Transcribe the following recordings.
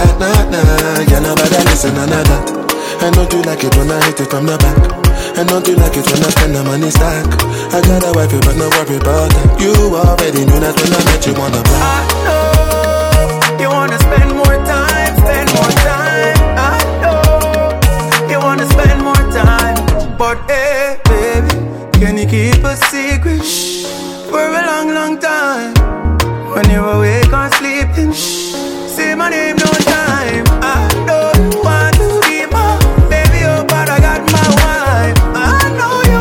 back, nah. Yeah, nobody listen, another. And don't you like it when I hit it from the back? And don't you like it when I spend the money stack? I got a wife, but no worry about that. You already knew that when I met you on the block. I know you wanna spend more time, spend more time. I know you wanna spend more time, but hey, baby, can you keep a secret for a long, long time? When you're awake or sleeping, say my name no time. I don't want to be my baby, oh, but I got my wife. I know you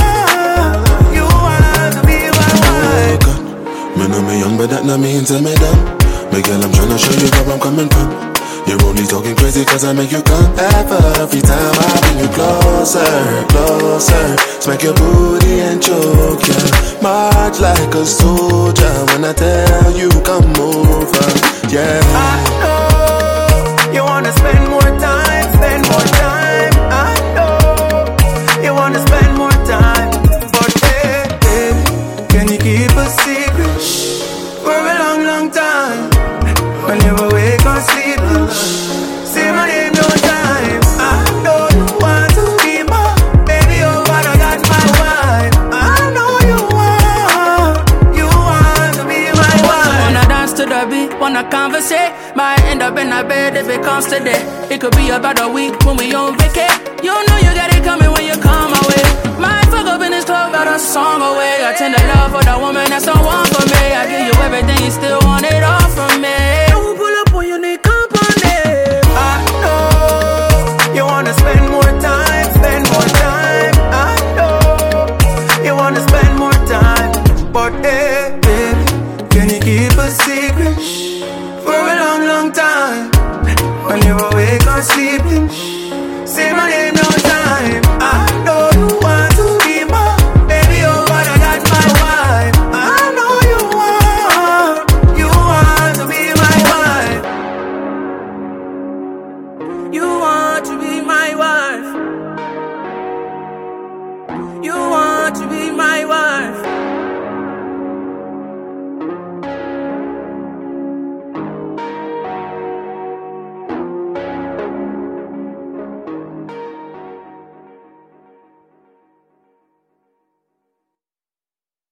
want to be my wife. Me know me young, but that not means I'm dumb. My girl, I'm tryna show you where I'm coming from. You're only talking crazy cause I make you come. Every time I bring you closer, closer. Smack your booty and choke ya. March like a soldier when I tell you come over. Yeah. I know you wanna spend more time, spend more time. I know you wanna spend more time, but hey, baby, can you keep a secret for a long, long time? When you're awake or sleeping, say my name no time. I know you want to be my baby, oh, but I got my wife. I know you want to be my wife. Wanna dance to the beat, wanna conversate. Might end up in a bed if it comes to that. It could be about a week when we on vacay. You know you got it coming when you come my way. Might fuck up in this club, got a song away. I tend to love for the woman that's the one for me. I give you everything, you still want it all from me. Don't pull up when you need company. I know you wanna spend more time, spend more time. I know you wanna spend more time, but hey, baby, can you keep a secret for a long, long time? When you're awake or sleeping, say my name.